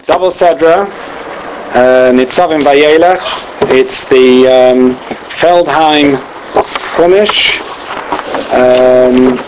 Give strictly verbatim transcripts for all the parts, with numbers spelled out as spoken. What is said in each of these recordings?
double Sedra, uh, Nitzavim Vayelech. It's the um, Feldheim Chumash, um,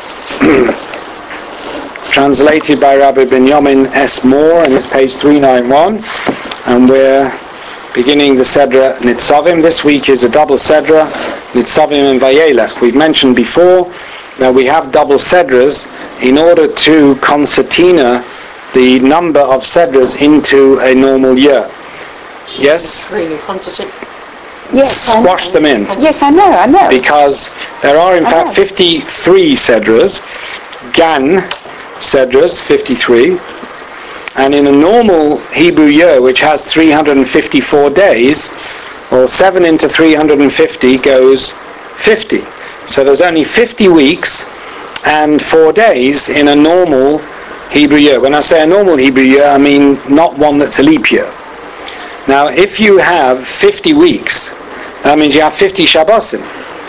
translated by Rabbi Binyamin S. Moore, and it's page three ninety-one. And we're beginning the Sedra Nitzavim. This week is a double Sedra, Nitzavim and Vayelech. We've mentioned before that we have double Sedras in order to concertina the number of Sedras into a normal year. Yes? Really, concertina? Yes, squash them in. Yes, I know, I know. Because there are in I fact know. fifty-three Sedras, Gan Sedras, fifty-three, and in a normal Hebrew year, which has three hundred fifty-four days, well, seven into three hundred fifty goes fifty. So there's only fifty weeks and four days in a normal Hebrew year. When I say a normal Hebrew year, I mean not one that's a leap year. Now, if you have fifty weeks, that means you have fifty Shabbosim.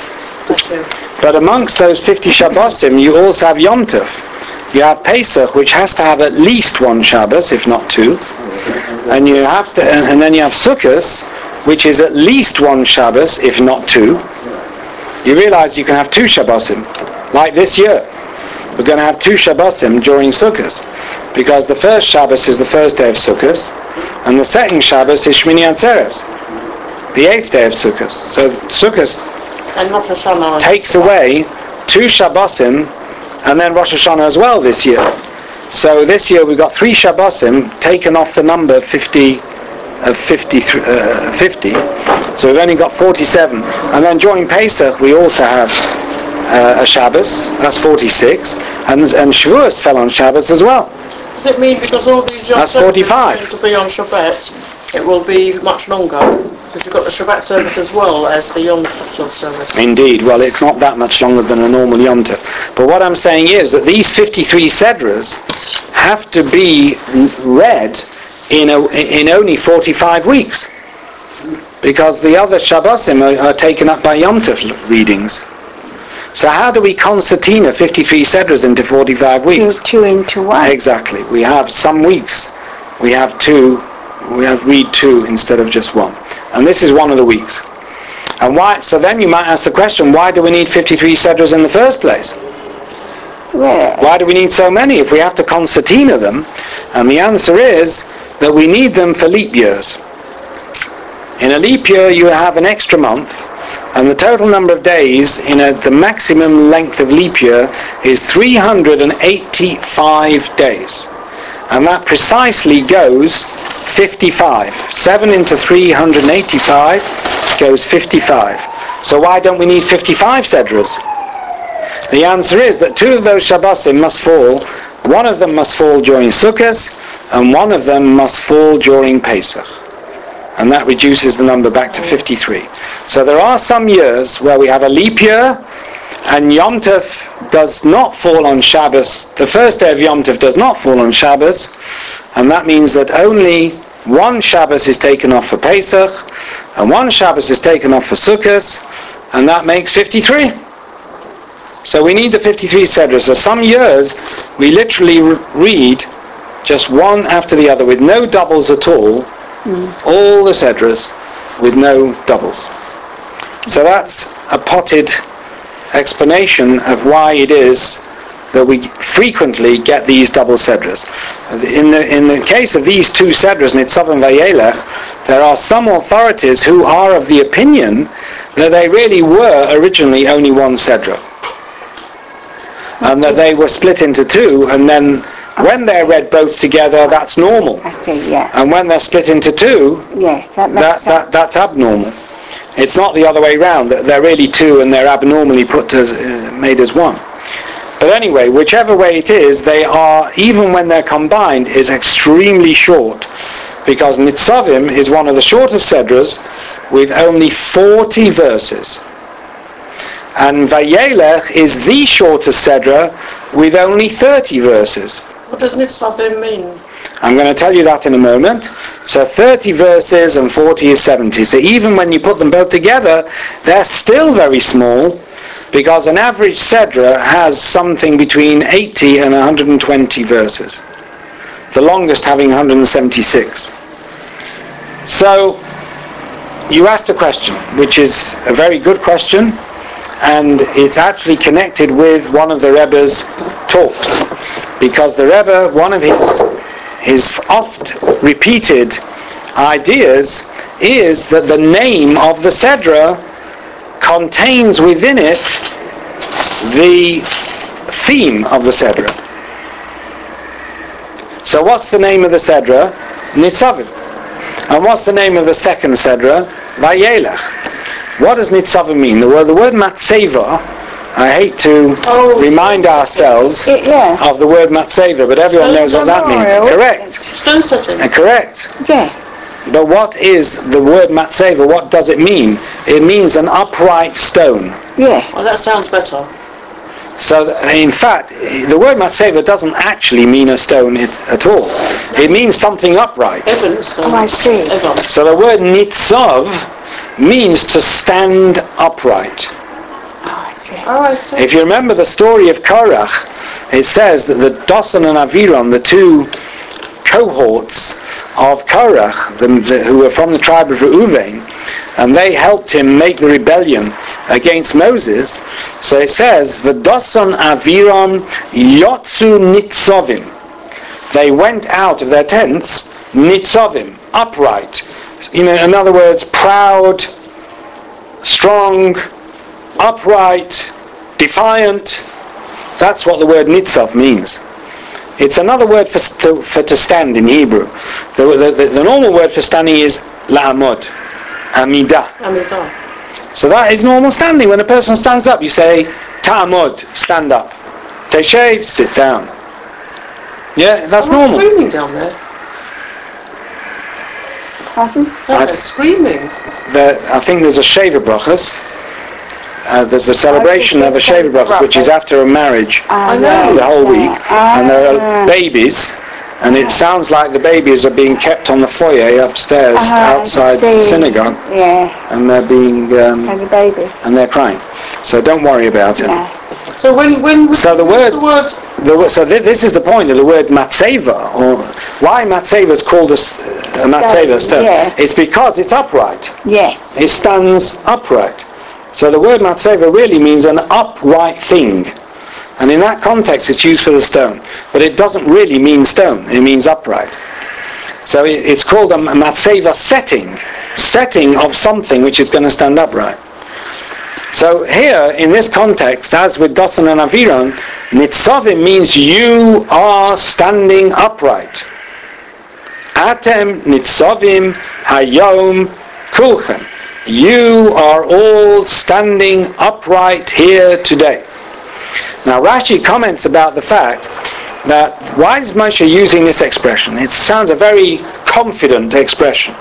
But amongst those fifty Shabbosim, you also have Yom Tov. You have Pesach, which has to have at least one Shabbos, if not two. And you have to, and then you have Sukkot, which is at least one Shabbos, if not two. You realize you can have two Shabbosim, like this year. We're going to have two Shabbosim during Sukkot, because the first Shabbos is the first day of Sukkot, and the second Shabbos is Shmini Atzeres, the eighth day of Sukkot. So Sukkot and Rosh Hashanah takes away two Shabbosim, and then Rosh Hashanah as well this year. So this year we've got three Shabbosim taken off the number fifty, of fifty, uh, fifty. So we've only got forty-seven. And then during Pesach we also have uh, a Shabbos, that's forty-six, and and Shavuos fell on Shabbos as well. Does it mean because all these Yom That's forty-five. Tov are going to be on Shabbat, it will be much longer? Because you've got the Shabbat service as well as the Yom Tov service. Indeed. Well, it's not that much longer than a normal Yom Tov. But what I'm saying is that these fifty-three Sedras have to be read in a, in only forty-five weeks, because the other Shabbosim are, are taken up by Yom Tov readings. So how do we concertina fifty-three Sedras into forty-five weeks? Two, two into one. Exactly. We have some weeks, we have two, we have read two instead of just one. And this is one of the weeks. And why? So then you might ask the question, why do we need fifty-three Sedras in the first place? Well, Why do we need so many if we have to concertina them? And the answer is that we need them for leap years. In a leap year you have an extra month, and the total number of days in a, the maximum length of leap year is three hundred eighty-five days. And that precisely goes fifty-five. seven into three hundred eighty-five goes fifty-five. So why don't we need fifty-five Sedras? The answer is that two of those Shabbosim must fall. One of them must fall during Sukkot, and one of them must fall during Pesach. And that reduces the number back to fifty-three. So there are some years where we have a leap year, and Yom Tov does not fall on Shabbos. The first day of Yom Tov does not fall on Shabbos, and that means that only one Shabbos is taken off for Pesach, and one Shabbos is taken off for Sukkot, and that makes fifty-three. So we need the fifty-three Sedras. So some years we literally re- read just one after the other with no doubles at all, mm. all the Sedras with no doubles. So that's a potted explanation of why it is that we frequently get these double Sedras. In the, in the case of these two Sedras, Nitzavim and Vayelech, there are some authorities who are of the opinion that they really were originally only one Sedra, and that they were split into two, and then when they're read both together, that's normal. I see, yeah. And when they're split into two, yeah, that makes that, that, that's abnormal. It's not the other way round, that they're really two and they're abnormally put as, uh, made as one. But anyway, whichever way it is, they are, even when they're combined, is extremely short, because Nitzavim is one of the shortest Sedras with only forty verses. And Vayelech is the shortest Sedra with only thirty verses. What does Nitzavim mean? I'm going to tell you that in a moment. So thirty verses and forty is seventy. So even when you put them both together, they're still very small, because an average Sedra has something between eighty and one hundred twenty verses. the longest having one hundred seventy-six. So you asked a question, which is a very good question, and it's actually connected with one of the Rebbe's talks, because the Rebbe, one of his his oft repeated ideas is that the name of the Sedra contains within it the theme of the Sedra. So what's the name of the Sedra? Nitzavim. And what's the name of the second Sedra? Vayelech. What does Nitzavim mean? The word, the word Matseva, I hate to oh, remind ourselves it, yeah. of the word Matseva, but everyone knows what that means. Correct. Stone setting. Uh, correct. Yeah. But what is the word Matseva? What does it mean? It means an upright stone. Yeah. Oh, that sounds better. So, in fact, the word Matseva doesn't actually mean a stone at all. It means something upright. Oh, I see. So the word Nitzav means to stand upright. Oh, I see. Oh, I see. If you remember the story of Korach, it says that the Dosan and Aviram, the two cohorts of Korach, the, the, who were from the tribe of Reuven, and they helped him make the rebellion against Moses. So it says, V'dosan Aviram Yotzu Nitzovim. They went out of their tents, Nitzovim, upright. You know, in other words, proud, strong, upright, defiant. That's what the word Nitzov means. It's another word for to, for to stand in Hebrew. The, the, the normal word for standing is la'amod, amidah. Amidah. So that is normal standing. When a person stands up, you say ta'amod, stand up. Teshev, sit down. Yeah, that's Someone's normal. Screaming down there. Pardon? They're screaming. The, I think there's a Sheva Brachas. Uh, there's a celebration of a Sheva Brachas, which is after a marriage. I know. The whole week, and there Ah. are babies, and it sounds like the babies are being kept on the foyer upstairs Ah, I outside the see. synagogue, Yeah. and they're being um, And the babies. and they're crying. So don't worry about it. No. So when when So the word, the word the, wo- so th- this is the point of the word matzeva, or why matzeva is called a, s- a matzeva a stone. Yeah. It's because it's upright. Yes. It stands upright. So the word matzeva really means an upright thing. And in that context it's used for the stone. But it doesn't really mean stone, it means upright. So it, it's called a matzeva setting, setting of something which is going to stand upright. So here, in this context, as with Dosan and Aviram, Nitzavim means you are standing upright. Atem Nitzavim Hayom Kulchem. You are all standing upright here today. Now Rashi comments about the fact that why is Moshe using this expression? It sounds a very confident expression.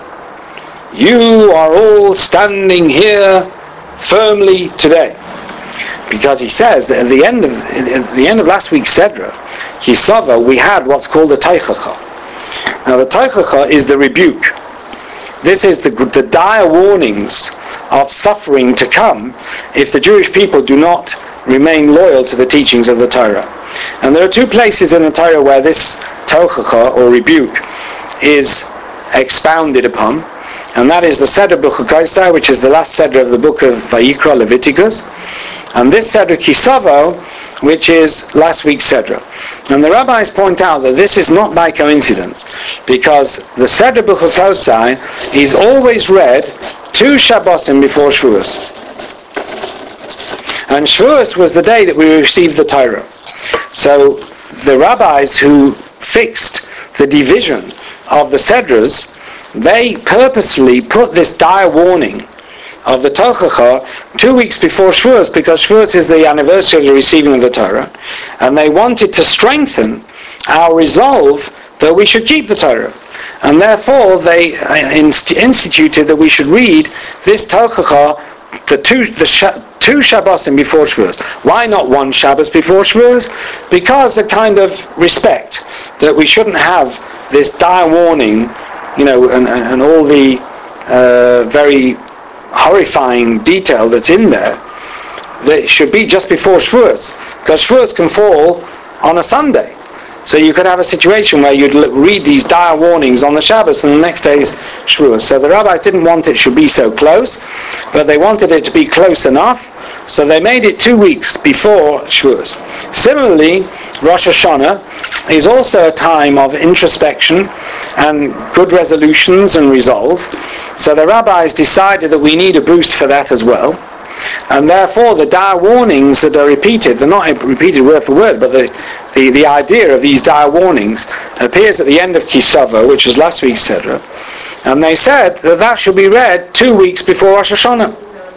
You are all standing here firmly today, because he says that at the end of at the end of last week's Sedra, Kisava, we had what's called the Teichacha. Now the Teichacha is the rebuke. This is the, the dire warnings of suffering to come if the Jewish people do not remain loyal to the teachings of the Torah. And there are two places in the Torah where this Teichacha or rebuke is expounded upon. And that is the Sedra B'Chukaisai, which is the last Sedra of the book of Vayikra, Leviticus, and this Sedra Kisavo, which is last week's Sedra. And the rabbis point out that this is not by coincidence, because the Sedra B'Chukaisai is always read two Shabbosim before Shavuos. And Shavuos was the day that we received the Torah. So the rabbis who fixed the division of the Sedras, they purposely put this dire warning of the Teichacha two weeks before Shavuos, because Shavuos is the anniversary of the receiving of the Torah, and they wanted to strengthen our resolve that we should keep the Torah. And therefore they inst- instituted that we should read this Teichacha the two the sh- two Shabbosim before Shavuos. Why not one Shabbos before Shavuos? Because a kind of respect that we shouldn't have this dire warning, you know, and, and, and all the uh, very horrifying detail that's in there, that should be just before Shavuos, because Shavuos can fall on a Sunday. So you could have a situation where you'd look, read these dire warnings on the Shabbos and the next day's Shavuos. So the rabbis didn't want it to be so close, but they wanted it to be close enough, so they made it two weeks before Shavuos. Similarly, Rosh Hashanah is also a time of introspection and good resolutions and resolve. So the rabbis decided that we need a boost for that as well. And therefore the dire warnings that are repeated, they're not repeated word for word, but the, the, the idea of these dire warnings appears at the end of Kisava, which was last week's Sedra. And they said that that should be read two weeks before Rosh Hashanah.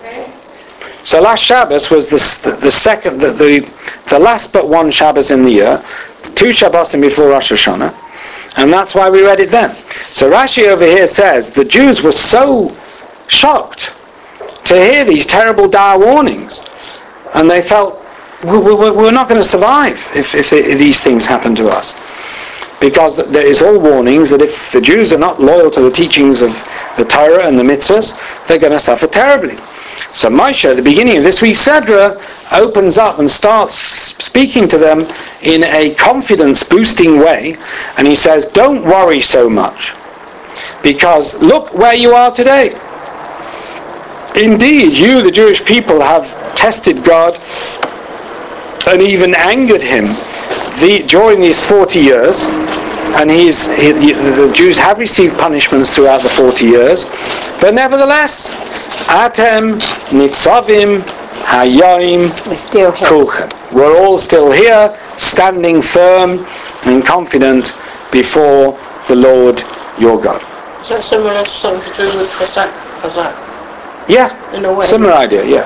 So last Shabbos was the, the, the second, the, the, the last but one Shabbos in the year, two Shabbosim before Rosh Hashanah, and that's why we read it then. So Rashi over here says the Jews were so shocked to hear these terrible dire warnings, and they felt we're not going to survive if, if these things happen to us, because there is all warnings that if the Jews are not loyal to the teachings of the Torah and the mitzvahs, they're going to suffer terribly. So Moshe, at the beginning of this week's Sedra, opens up and starts speaking to them in a confidence-boosting way, and he says, don't worry so much, because look where you are today. Indeed, you, the Jewish people, have tested God and even angered him the, during these forty years, and he's, he, the Jews have received punishments throughout the forty years, but nevertheless, Atem, Nitzavim, Hayom, Kulchem. We're all still here, standing firm and confident before the Lord your God. Is that similar to something to do with Chazak? Chazak? Yeah, in a way. Similar idea, yeah.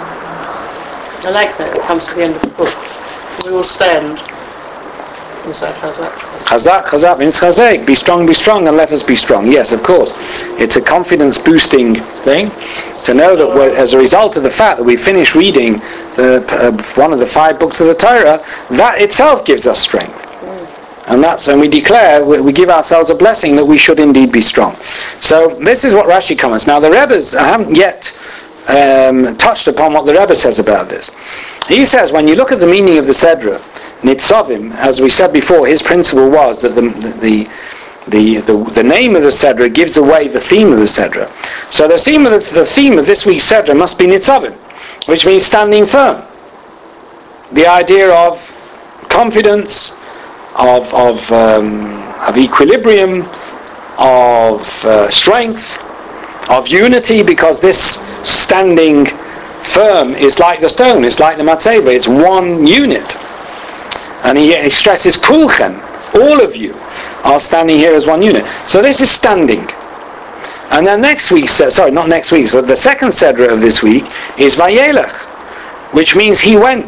I like that, it comes to the end of the book. We will stand. Is that Chazak? Chazak, Chazak means Chazak. Be strong, be strong, and let us be strong. Yes, of course. It's a confidence-boosting thing to know that we're, as a result of the fact that we finished reading the, uh, one of the five books of the Torah, that itself gives us strength. And that's, and we declare, we, we give ourselves a blessing that we should indeed be strong. So this is what Rashi comments. Now the Rebbes haven't yet um, touched upon what the Rebbe says about this. He says, when you look at the meaning of the Sedra, Nitzavim, as we said before, his principle was that the the the the, the name of the Sedra gives away the theme of the Sedra. So the theme of the, the theme of this week's Sedra must be Nitzavim, which means standing firm. The idea of confidence, of of um, of equilibrium, of uh, strength, of unity, because this standing firm is like the stone, it's like the matzeva, it's one unit. And he, he stresses kulchem, all of you are standing here as one unit. So this is standing. And then next week, sorry, not next week, but the second Sedra of this week is Vayelech, which means he went.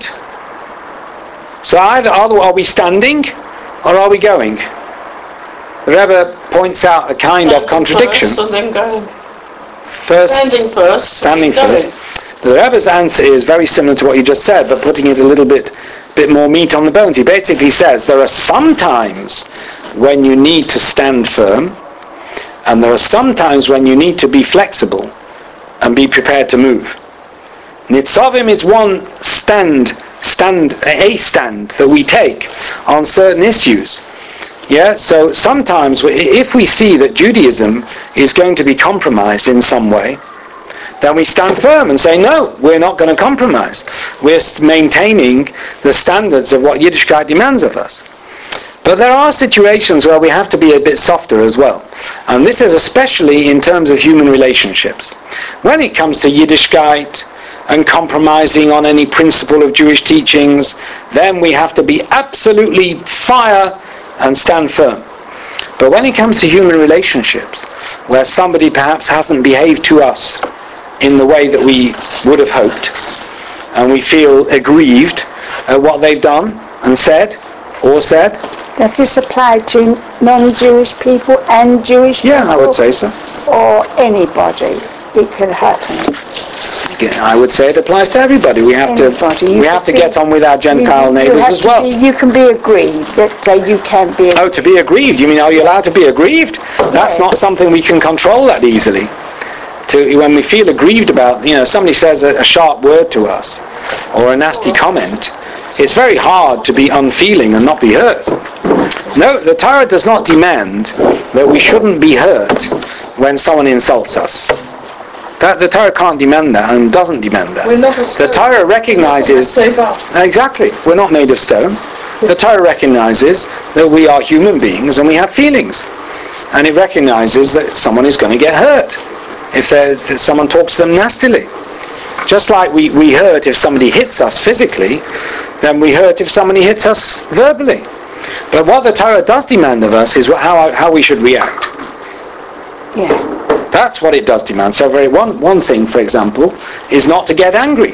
So either are we standing or are we going? The Rebbe points out a kind Standing of contradiction. First and then going. First, standing first. Standing first. The Rebbe's answer is very similar to what you just said, but putting it a little bit bit more meat on the bones. He basically says there are some times when you need to stand firm, and there are some times when you need to be flexible and be prepared to move. Nitzavim is one stand, stand, a stand that we take on certain issues. Yeah, so sometimes if we see that Judaism is going to be compromised in some way, then we stand firm and say, no, we're not going to compromise. We're maintaining the standards of what Yiddishkeit demands of us. But there are situations where we have to be a bit softer as well. And this is especially in terms of human relationships. When it comes to Yiddishkeit and compromising on any principle of Jewish teachings, then we have to be absolutely fire and stand firm. But when it comes to human relationships, where somebody perhaps hasn't behaved to us in the way that we would have hoped, and we feel aggrieved at what they've done and said, or said. Does this apply to non-Jewish people and Jewish people? Yeah, I would say so. Or anybody? It can happen. Yeah, I would say it applies to everybody. We have Anybody. to You we have to be, get on with our Gentile you, neighbours you as well. Be, you can be aggrieved. Let's say you can be aggrieved. Oh, to be aggrieved? You mean, are you allowed to be aggrieved? That's Yeah. not something we can control that easily. To when we feel aggrieved about, you know, somebody says a, a sharp word to us or a nasty comment, it's very hard to be unfeeling and not be hurt. No, the Torah does not demand that we shouldn't be hurt when someone insults us. That, the Torah can't demand that and doesn't demand that. We're not a The stone. Torah recognizes... Save up. Exactly. We're not made of stone. The Torah recognizes that we are human beings and we have feelings. And it recognizes that someone is going to get hurt if, if someone talks to them nastily. Just like we, we hurt if somebody hits us physically, then we hurt if somebody hits us verbally. But what the Torah does demand of us is how, how we should react. Yeah. That's what it does demand. So very one, one thing, for example, is not to get angry.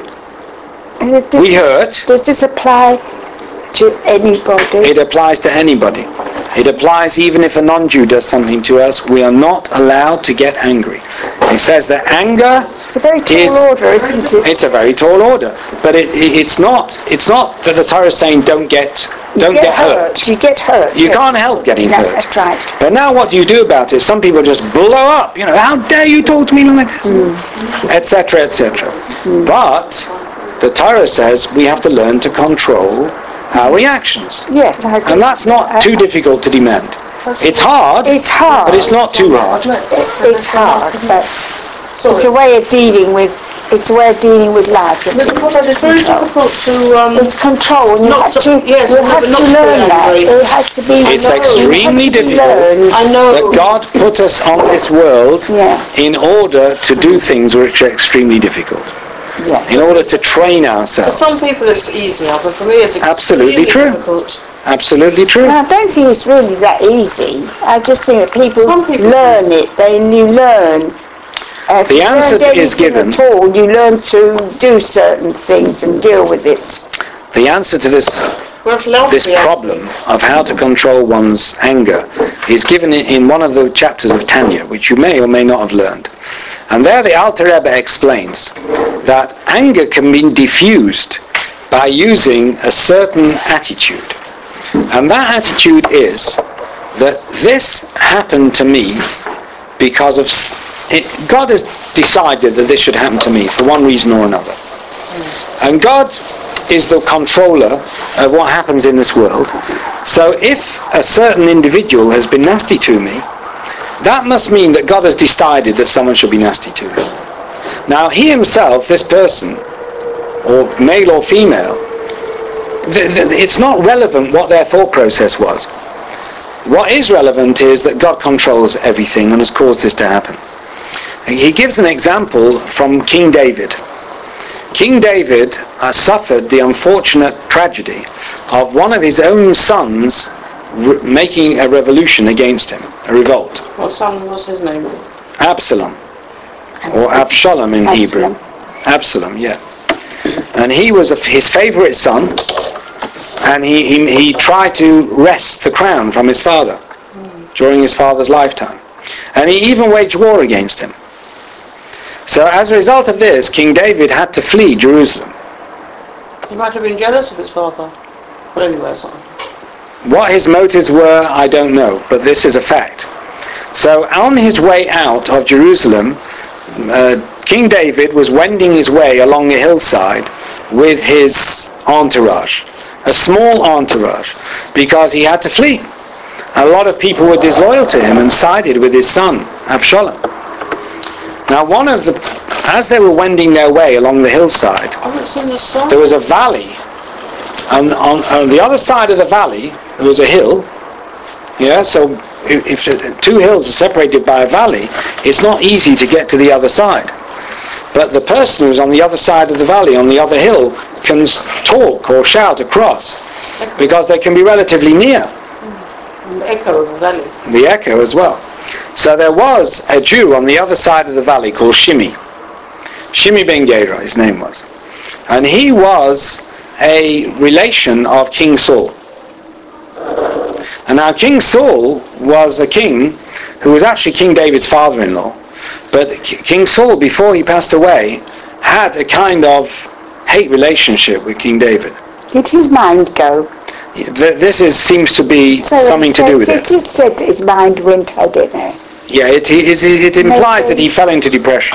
Uh, does, We hurt. Does this apply to anybody? It applies to anybody. It applies even if a non-Jew does something to us. We are not allowed to get angry. It says that anger It's a very tall is, order, isn't it? It's a very tall order. But it, it, it's not It's not that the Torah is saying don't get don't you get, hurt. You get hurt. You yeah. can't help getting No, hurt. that's right. But now what do you do about it? Some people just blow up. You know, how dare you talk to me like this? et cetera, et cetera. But the Torah says we have to learn to control our reactions. Yes, I agree. And that's not too difficult to demand. It's hard, It's hard. but it's not too hard. It, it's hard, but it's a way of dealing with. It's a way of dealing with life. But Papa, it's very difficult to... Um, It's control, and you Not have to- to. yes, you no, have but to not to be learn that. angry. It has to be. It's it has to extremely be difficult. learned. I know... But God put us on this world Yeah. in order to do things which are extremely difficult. Yeah. In order to train For ourselves. some people it's easier, but for me it's Absolutely extremely true. difficult. Absolutely true. I don't think it's really that easy. I just think that people, Some people learn do. it. They you learn. Uh, if The you answer learned is anything given. at all, you learn to do certain things and deal with it. The answer to this We have to learn this to be angry. problem of how to control one's anger is given in one of the chapters of Tanya, which you may or may not have learned. And there the Alter Rebbe explains that anger can be diffused by using a certain attitude. And that attitude is that this happened to me because of... It, God has decided that this should happen to me for one reason or another. And God is the controller of what happens in this world. So if a certain individual has been nasty to me, that must mean that God has decided that someone should be nasty to me. Now he himself, this person, or male or female, th- th- it's not relevant what their thought process was. What is relevant is that God controls everything and has caused this to happen. He gives an example from King David. King David uh, suffered the unfortunate tragedy of one of his own sons re- making a revolution against him, a revolt. What son was his name? Absalom, or Abshalom in Hebrew. Absalom, yeah. And he was a, his favourite son, and he, he, he tried to wrest the crown from his father during his father's lifetime. And he even waged war against him. So as a result of this, King David had to flee Jerusalem. He might have been jealous of his father. But anyway, it's not. What his motives were, I don't know, but this is a fact. So on his way out of Jerusalem, uh, King David was wending his way along a hillside with his entourage, a small entourage, because he had to flee. A lot of people were disloyal to him and sided with his son, Absalom. Now one of the, as they were wending their way along the hillside, I haven't seen the son. there was a valley, and on, on the other side of the valley there was a hill. Yeah, so if, if two hills are separated by a valley, it's not easy to get to the other side. But the person who's on the other side of the valley, on the other hill, can talk or shout across, because they can be relatively near. And the echo of the valley. The echo as well. So there was a Jew on the other side of the valley called Shimi. Shimi ben Gera, his name was. And he was a relation of King Saul. And now King Saul was a king who was actually King David's father-in-law. But King Saul, before he passed away, had a kind of hate relationship with King David. Did his mind go? This is, seems to be So something to do with it. it. It is said that his mind went, I don't know. Yeah, it, it, it implies that he fell into depression.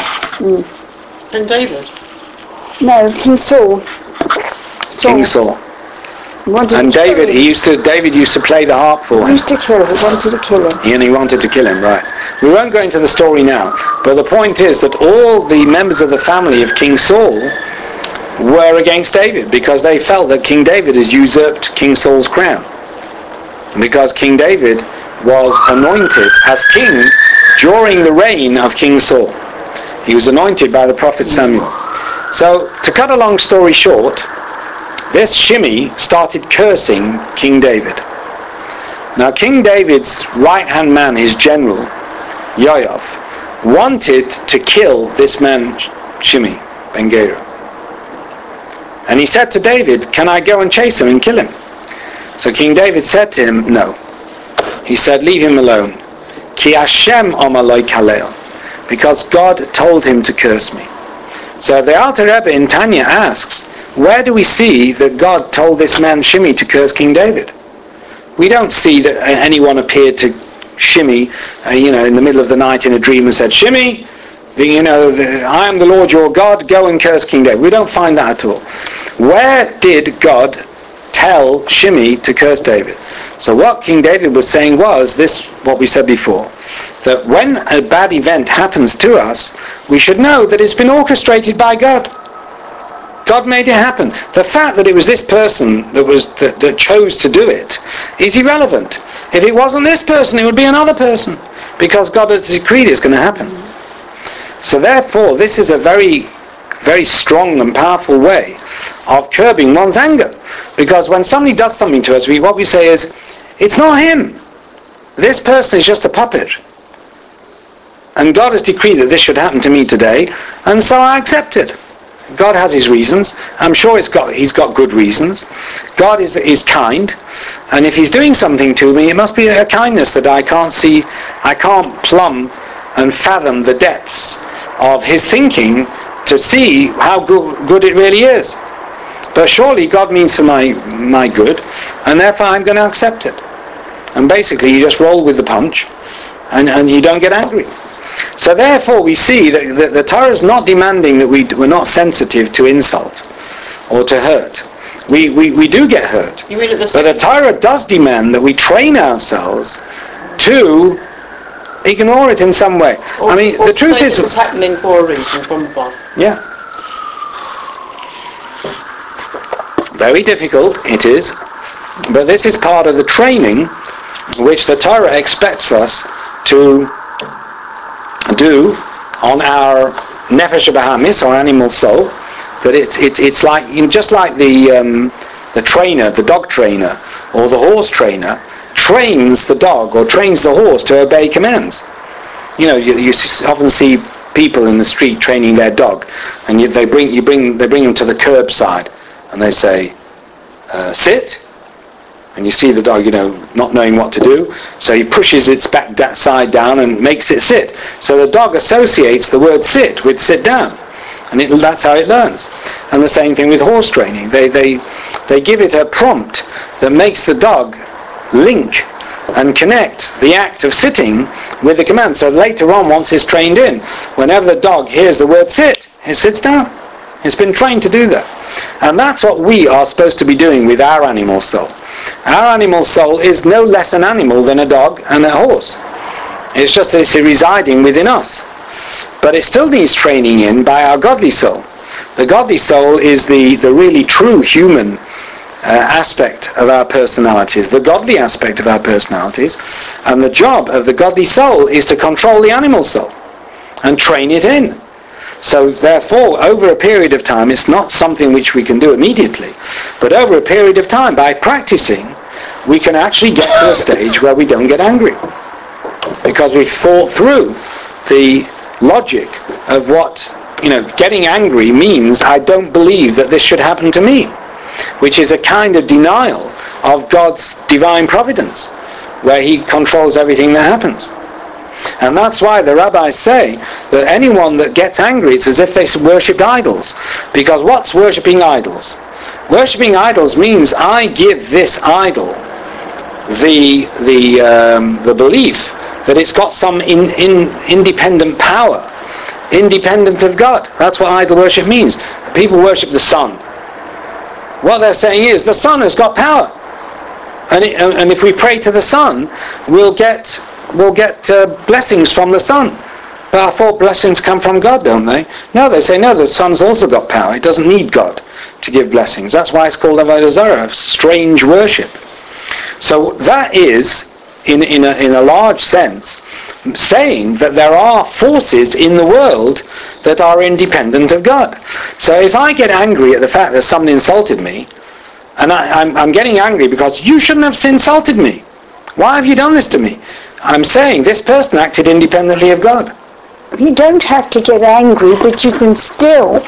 And David. No, King Saul. Saul. King Saul. He wanted And to kill David, him. he used to, David used to play the harp for He him. used to kill him. He wanted to kill him. And he wanted to kill him, right. We won't go into the story now, but the point is that all the members of the family of King Saul were against David because they felt that King David has usurped King Saul's crown. Because King David was anointed as king during the reign of King Saul. He was anointed by the prophet Samuel. So, to cut a long story short, this Shimei started cursing King David. Now, King David's right-hand man, his general, Joab, wanted to kill this man, Shimei ben Gera. And he said to David, can I go and chase him and kill him? So King David said to him, no. He said, leave him alone. Ki Hashem amar lo kalel, because God told him to curse me. So the Alter Rebbe in Tanya asks, where do we see that God told this man Shimei to curse King David? We don't see that anyone appeared to Shimei, uh, you know, in the middle of the night in a dream and said, Shimei, the, you know, the, I am the Lord your God, go and curse King David. We don't find that at all. Where did God tell Shimei to curse David? So what King David was saying was this, what we said before, that when a bad event happens to us, we should know that it's been orchestrated by God. God made it happen. The fact that it was this person that was that, that chose to do it is irrelevant. If it wasn't this person, it would be another person, because God has decreed it's going to happen. So therefore, this is a very, very strong and powerful way of curbing one's anger. Because when somebody does something to us, we, what we say is, it's not him. This person is just a puppet. And God has decreed that this should happen to me today, and so I accept it. God has his reasons. I'm sure it's got, he's got good reasons. God is, is kind, and if he's doing something to me, it must be a kindness that I can't see, I can't plumb and fathom the depths of his thinking to see how good, good it really is. But surely God means for my, my good, and therefore I'm going to accept it. And basically you just roll with the punch, and, and you don't get angry. So therefore we see that the, the Torah is not demanding that we, we're not sensitive to insult or to hurt. We, we, we do get hurt. You mean at the but the Torah does demand that we train ourselves to ignore it in some way. Or, I mean, or the truth say is... this is happening for a reason from above. Yeah. Very difficult, it is. But this is part of the training which the Torah expects us to do on our nefesh bahamis, our animal soul. That it's it, it's like, you know, just like the um, the trainer, the dog trainer, or the horse trainer trains the dog or trains the horse to obey commands. You know, you, you often see people in the street training their dog, and you, they bring you bring they bring them to the curbside, and they say, uh, "Sit." And you see the dog, you know, not knowing what to do, so he pushes its back that side down and makes it sit. So the dog associates the word sit with sit down, and it, that's how it learns. And the same thing with horse training. They they they give it a prompt that makes the dog link and connect the act of sitting with the command. So later on, once it's trained in, whenever the dog hears the word sit, it sits down. It's been trained to do that. And that's what we are supposed to be doing with our animal soul. Our animal soul is no less an animal than a dog and a horse. It's just that it's residing within us. But it still needs training in by our godly soul. The godly soul is the, the really true human uh, aspect of our personalities, the godly aspect of our personalities. And the job of the godly soul is to control the animal soul and train it in. So therefore, over a period of time, it's not something which we can do immediately, but over a period of time, by practicing, we can actually get to a stage where we don't get angry. Because we've thought through the logic of what, you know, getting angry means I don't believe that this should happen to me, which is a kind of denial of God's divine providence, where he controls everything that happens. And that's why the rabbis say that anyone that gets angry, it's as if they worshipped idols. Because what's worshipping idols? Worshipping idols means I give this idol the the um, the belief that it's got some in, in, independent power, independent of God. That's what idol worship means. People worship the sun. What they're saying is the sun has got power. And, it, and if we pray to the sun, we'll get, we'll get uh, blessings from the sun. But I thought blessings come from God, don't they? No, they say, no, the sun's also got power. It doesn't need God to give blessings. That's why it's called Avodah Zarah, strange worship. So that is, in, in, a, in a large sense, saying that there are forces in the world that are independent of God. So if I get angry at the fact that someone insulted me, and I, I'm, I'm getting angry because you shouldn't have insulted me. Why have you done this to me? I'm saying this person acted independently of God. You don't have to get angry, but you can still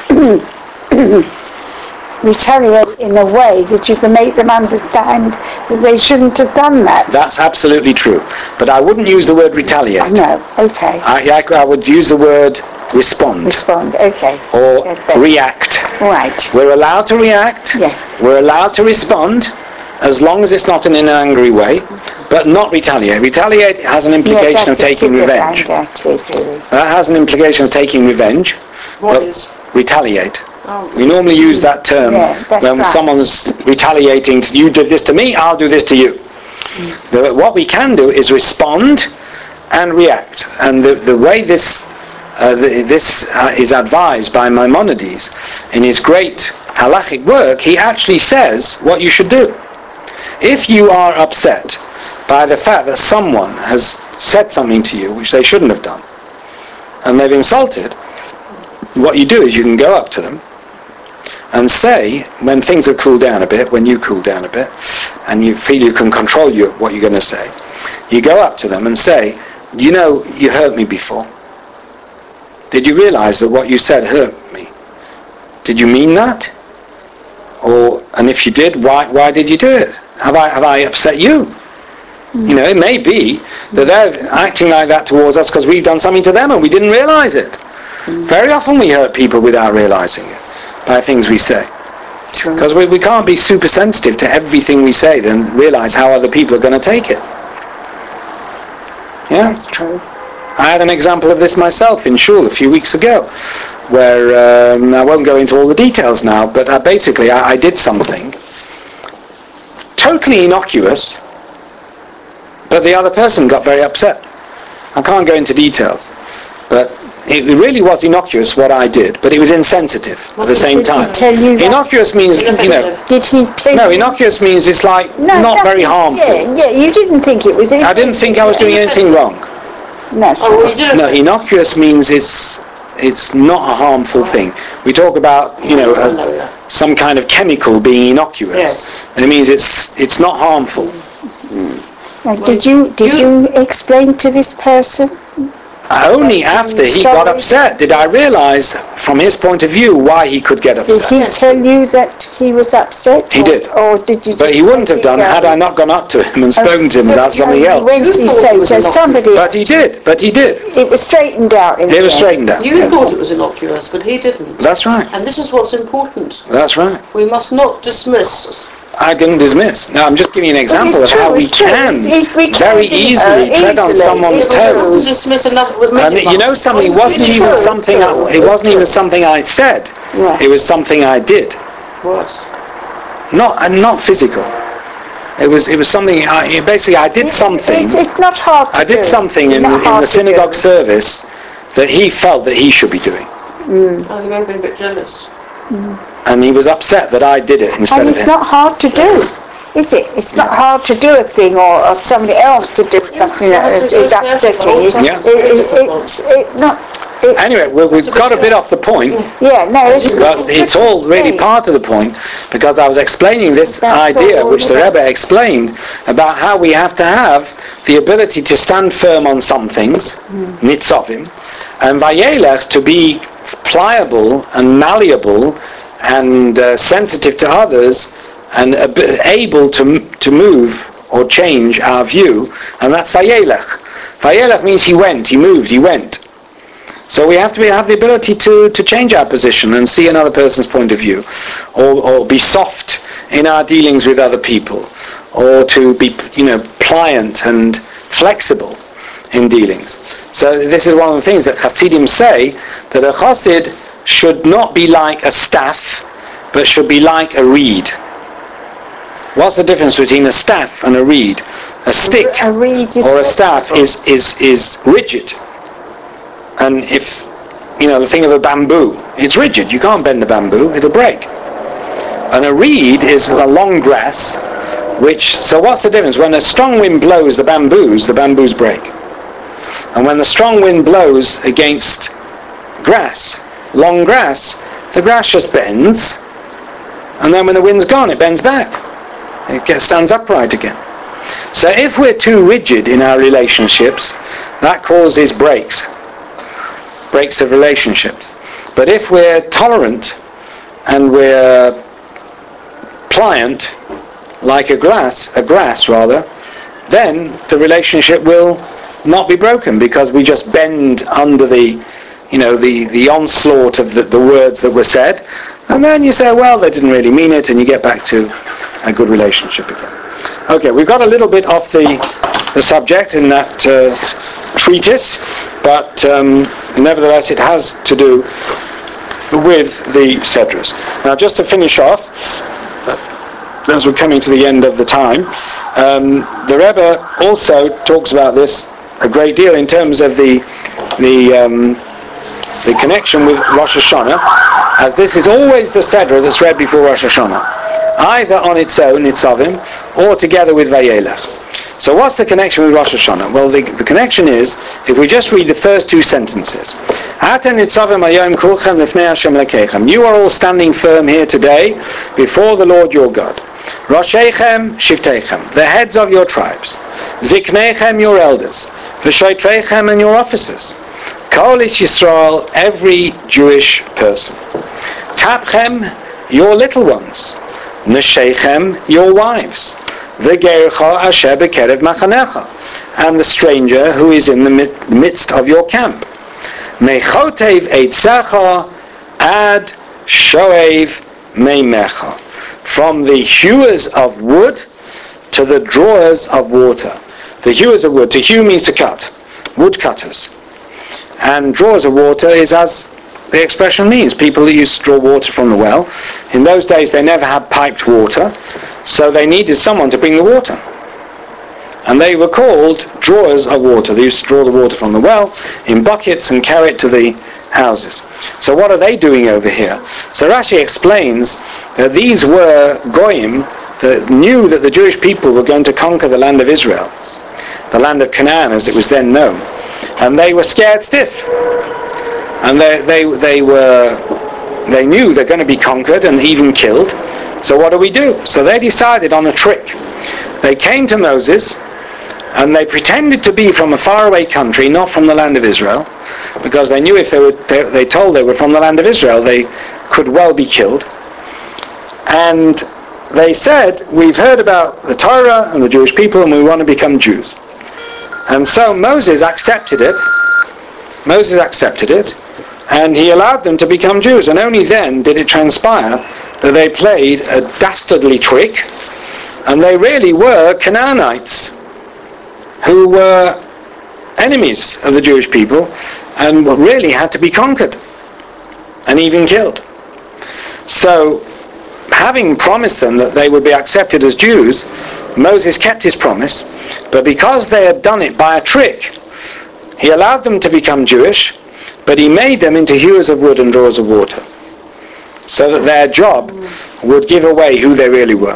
retaliate in a way that you can make them understand that they shouldn't have done that. That's absolutely true. But I wouldn't use the word retaliate. No, okay. I, I, I would use the word respond. Respond, okay. Or Get better. react. Right. We're allowed to react. Yes. We're allowed to respond, as long as it's not in an angry way, but not retaliate. Retaliate has an implication Yeah, of that's taking it, is it, revenge. anger, totally. That has an implication of taking revenge. What is? Retaliate. Oh. We normally use that term Yeah, that's when right. someone's retaliating. You did this to me, I'll do this to you. Mm. The, what we can do is respond and react. And the, the way this uh, the, this uh, is advised by Maimonides in his great halachic work, he actually says what you should do. If you are upset by the fact that someone has said something to you which they shouldn't have done, and they've insulted, what you do is you can go up to them and say, when things have cooled down a bit, when you cool down a bit, and you feel you can control you, what you're going to say, you go up to them and say, you know, you hurt me before. Did you realize that what you said hurt me? Did you mean that? Or, and if you did, why why did you do it? Have I have I upset you? Mm. You know, it may be that they're acting like that towards us because we've done something to them and we didn't realize it. Mm. Very often we hurt people without realizing it by things we say. Because we, we can't be super sensitive to everything we say, then realize how other people are going to take it. Yeah? That's true. I had an example of this myself in shul a few weeks ago, where um, I won't go into all the details now, but uh, basically I, I did something totally innocuous, but the other person got very upset. I can't go into details, but it really was innocuous what I did, but it was insensitive at the same time. Did he tell you that? Innocuous means, you know... Did he tell No, you? innocuous means it's like No, not very nothing. harmful. Yeah, yeah, you didn't think it was... I didn't think I was doing anything wrong. No, Oh, well, you didn't. No, innocuous means it's it's not a harmful thing. We talk about, you know, a, some kind of chemical being innocuous. Yes. And it means it's it's not harmful. Now, did you did you explain to this person? Only after he got upset did I realise, from his point of view, why he could get Did upset. he tell you that he was upset? He or, did. Or did you? But just he wouldn't let have it done go? had I not gone up to him and spoken to him Oh, about something you else. went to say, so somebody... But he did. But he did. It was straightened out in the It was end. straightened out. You thought it was innocuous, but he didn't. That's right. And this is what's important. That's right. We must not dismiss. I didn't dismiss. No, I'm just giving you an example of true, how we it's true. can It- we can very do, uh, easily tread on easily. someone's It's It true. toes. wasn't dismiss enough with me. And you know something, it wasn't It's even true, something it's I, true, it it's wasn't even true. something I said. Yeah. It was something I did. What? Not and not physical. It was it was something I, basically I did It- something. It, it's not hard to I did do. something in, Not in hard the to synagogue do. service that he felt that he should be doing. Oh, he may have been a bit jealous. And he was upset that I did it instead And of it's him. not hard to do, is it? It's not Yeah. hard to do a thing or, or somebody else to do something Yes, that it's is so upsetting. It, careful. Yeah. it, it, it's it not... It, Anyway, we, we've got a bit off the point. yeah, no, it's, But it's all really part of the point, because I was explaining this That's idea all which the about- Rebbe explained about how we have to have the ability to stand firm on some things, nitzavim, and vayelech to be pliable and malleable and uh, sensitive to others and a bit able to to move or change our view, and that's vayelech. Vayelech means he went, he moved, he went. So we have to be, have the ability to, to change our position and see another person's point of view, or, or be soft in our dealings with other people, or to be, you know, pliant and flexible in dealings. So this is one of the things that Hasidim say, that a Chassid should not be like a staff but should be like a reed. What's the difference between a staff and a reed? A stick A reed is or a staff flexible. is, is, is rigid. And if, you know, think of a bamboo, it's rigid. You can't bend the bamboo, it'll break. And a reed is a long grass, which, so what's the difference? When a strong wind blows the bamboos, the bamboos break. And when the strong wind blows against grass, long grass, the grass just bends, and then when the wind's gone, it bends back. It gets, stands upright again. So if we're too rigid in our relationships, that causes breaks, breaks of relationships. But if we're tolerant and we're pliant, like a glass, a grass rather, then the relationship will not be broken because we just bend under the, you know, the, the onslaught of the, the words that were said, and then you say, well, they didn't really mean it, and you get back to a good relationship again. Okay, we've got a little bit off the, the subject in that uh, treatise, but um, nevertheless it has to do with the Cedras. Now, just to finish off, as we're coming to the end of the time, um, the Rebbe also talks about this a great deal in terms of the the um, the connection with Rosh Hashanah, as this is always the Sedra that's read before Rosh Hashanah, either on its own, Nitzavim, or together with Vayelech. So what's the connection with Rosh Hashanah? Well, the, the connection is, if we just read the first two sentences, you are all standing firm here today before the Lord your God. Roshechem Shivtechem, the heads of your tribes. Ziknechem, your elders. V'shoitrechem, and your officers. Kol Yisrael, every Jewish person. Tapchem, your little ones. Neshechem, your wives. V'gercha asher bekerev machanecha, and the stranger who is in the midst of your camp. Mechotev eitzacha ad shoev meimecha, from the hewers of wood to the drawers of water. The hewers of wood, to hew means to cut, woodcutters. And drawers of water is as the expression means, people that used to draw water from the well. In those days they never had piped water, so they needed someone to bring the water. And they were called drawers of water. They used to draw the water from the well in buckets and carry it to the houses. So what are they doing over here? So Rashi explains that these were Goyim that knew that the Jewish people were going to conquer the land of Israel, the land of Canaan as it was then known. And they were scared stiff. And they, they, they were, they knew they're going to be conquered and even killed. So what do we do? So they decided on a trick. They came to Moses and they pretended to be from a faraway country, not from the land of Israel, because they knew if they were they, they told they were from the land of Israel, they could well be killed. And they said, we've heard about the Torah and the Jewish people and we want to become Jews. And so Moses accepted it. Moses accepted it, and he allowed them to become Jews. And only then did it transpire that they played a dastardly trick, and they really were Canaanites who were enemies of the Jewish people and really had to be conquered and even killed. So, having promised them that they would be accepted as Jews, Moses kept his promise, but because they had done it by a trick, he allowed them to become Jewish, but he made them into hewers of wood and drawers of water, so that their job would give away who they really were.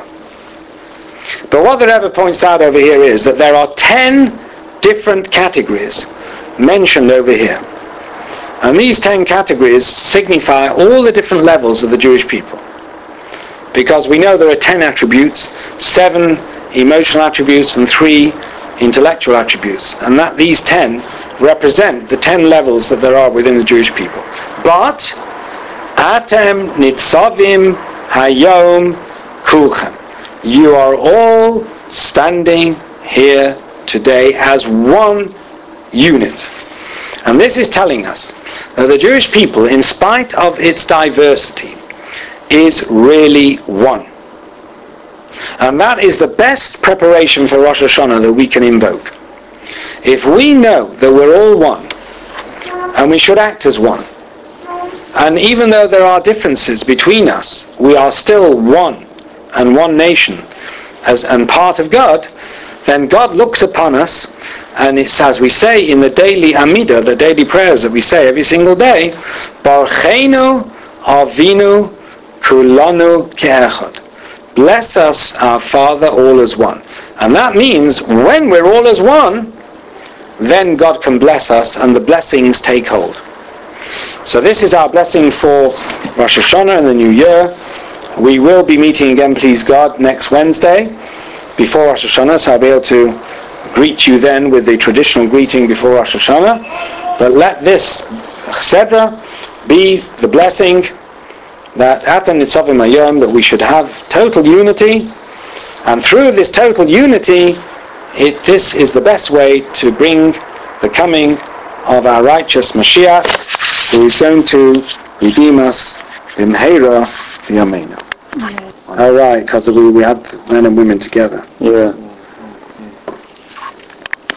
But what the Rebbe points out over here is that there are ten different categories mentioned over here. And these ten categories signify all the different levels of the Jewish people. Because we know there are ten attributes, seven emotional attributes and three intellectual attributes. And that these ten represent the ten levels that there are within the Jewish people. But, Atem nitzavim hayom kulchem. You are all standing here today as one unit. And this is telling us that the Jewish people, in spite of its diversity, is really one. And that is the best preparation for Rosh Hashanah that we can invoke. If we know that we're all one, and we should act as one, And even though there are differences between us, we are still one and one nation as, and part of God. Then God looks upon us, and it's as we say in the daily Amidah, the daily prayers that we say every single day, Barucheinu Avinu Kulanu Ke'echad. Bless us, our Father, all as one. And that means when we're all as one, then God can bless us and the blessings take hold. So this is our blessing for Rosh Hashanah and the New Year. We will be meeting again, please God, next Wednesday before Rosh Hashanah, so I'll be able to greet you then with the traditional greeting before Rosh Hashanah. But let this Chesed be the blessing that Atan Nitzavim Hayom, that we should have total unity, and through this total unity, it, this is the best way to bring the coming of our righteous Mashiach, who is going to redeem us b'mheira b'yameinu. All right, because we, we had men and women together. Yeah.